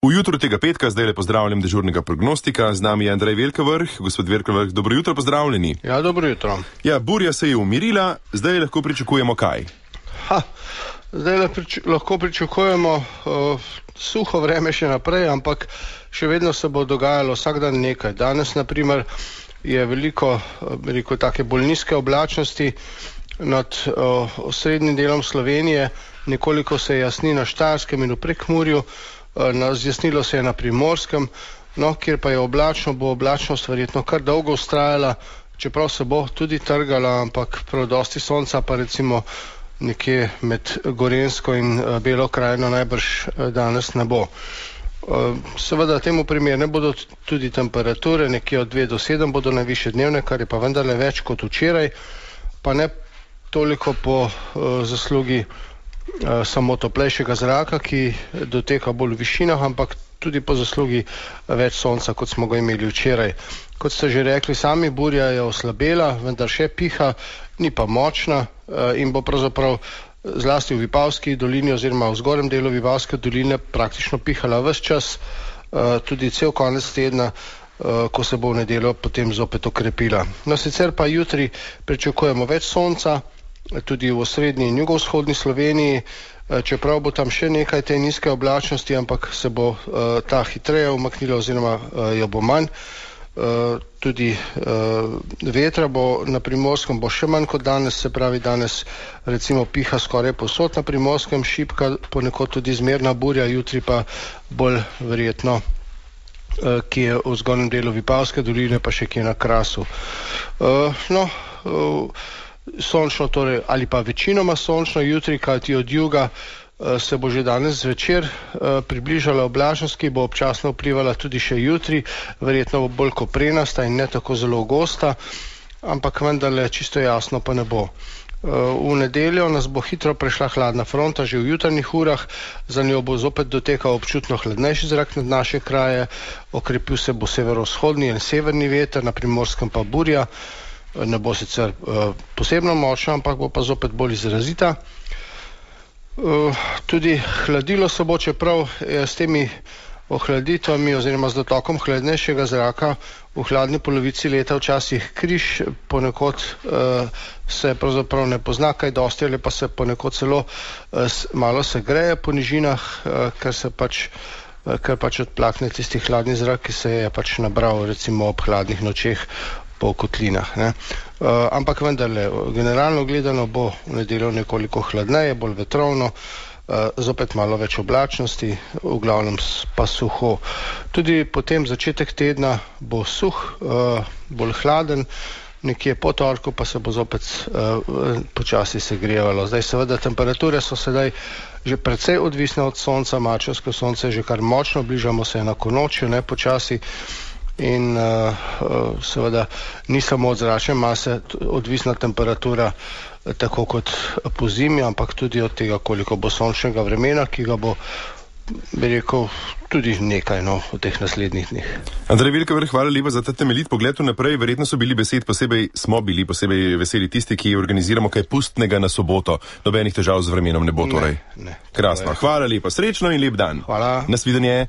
V jutru tega petka zdaj le pozdravljam dežurnega prognostika, z nami je Andrej Velkavrh. Gospod Velkavrh, dobro jutro, pozdravljeni. Ja, dobro jutro. Ja, burja se je umirila, zdaj lahko pričakujemo kaj? Zdaj lahko pričakujemo suho vreme še naprej, ampak še vedno se bo dogajalo vsak dan nekaj. Danes, na primer, je veliko, take bolj nizke oblačnosti nad osrednjim delom Slovenije, nekoliko se jasni na Štajerskem in v Prekmurju, zjasnilo se je na Primorskem, kjer pa je oblačno, bo oblačnost verjetno kar dolgo vztrajala, čeprav se bo tudi trgala, ampak prav dosti sonca pa recimo nekje med Gorenjsko in Belo krajino najbrž danes ne bo. Seveda temu primerne bodo tudi temperature, nekje od 2 do 7 bodo najvišje dnevne, kar je pa vendarle več kot včeraj, pa ne toliko po zaslugi samo toplejšega zraka, ki doteka bolj v višinah, ampak tudi po zaslugi več sonca, kot smo ga imeli včeraj. Kot ste že rekli sami, burja je oslabela, vendar še piha, ni pa močna in bo pravzaprav zlasti v Vipavski dolini oziroma v zgornjem delu Vipavske doline praktično pihala ves čas, tudi cel konec tedna, ko se bo v nedeljo potem zopet okrepila. No, sicer pa jutri pričakujemo več sonca, tudi v osrednji in jugovzhodni Sloveniji, čeprav bo tam še nekaj te nizke oblačnosti, ampak se bo ta hitreje umaknila oziroma jo bo manj. Tudi vetra bo na Primorskem bo še manj kot danes, se pravi danes recimo piha skoraj povsod na Primorskem, šibka, ponekod tudi zmerna burja, jutri pa bolj verjetno, ki je v zgornjem delu Vipavske doline, pa še kje na Krasu. Sončno torej ali pa večinoma sončno jutri, kajti od juga se bo že danes zvečer približala oblačnost, ki bo občasno vplivala tudi še jutri, verjetno bo bolj koprenasta in ne tako zelo gosta, ampak vendarle čisto jasno pa ne bo. V nedeljo nas bo hitro prešla hladna fronta, že v jutranjih urah, za njo bo zopet dotekal občutno hladnejši zrak nad naše kraje, okrepil se bo severovzhodni in severni veter, na Primorskem pa burja. Ne bo sicer posebno močna, ampak bo pa zopet bolj izrazita. Tudi hladilo se bo, čeprav s temi ohladitvami oziroma z dotokom hladnejšega zraka v hladni polovici leta včasih križ, ponekod se pravzaprav ne pozna kaj dosti, ali pa se ponekod celo malo se greje po nižinah, ker pač odplakne tisti hladni zrak, ki se je pač nabral recimo ob hladnih nočeh po kotlinah. Ampak vendarle, generalno gledano bo v nedeljo nekoliko hladneje, bolj vetrovno, zopet malo več oblačnosti, v glavnem pa suho. Tudi potem začetek tedna bo suh, bolj hladen, nekje po torku pa se bo zopet počasi segrevalo. Zdaj seveda temperature so sedaj že precej odvisne od sonca, marčevsko sonce je že kar močno, bližamo se enakonočju, ne počasi. In seveda ni samo od zračne mase odvisna temperatura, tako kot po zimi, ampak tudi od tega, koliko bo sončnega vremena, ki ga bo, bi rekel, tudi nekaj v teh naslednjih dneh. Andrej Velkavrh, hvala lepa za ta temeljit pogled naprej. Verjetno smo bili posebej veseli tisti, ki organiziramo kaj pustnega na soboto. Nobenih težav z vremenom ne bo torej. Ne. Krasno. Hvala lepa, srečno in lep dan. Hvala. Nasvidenje.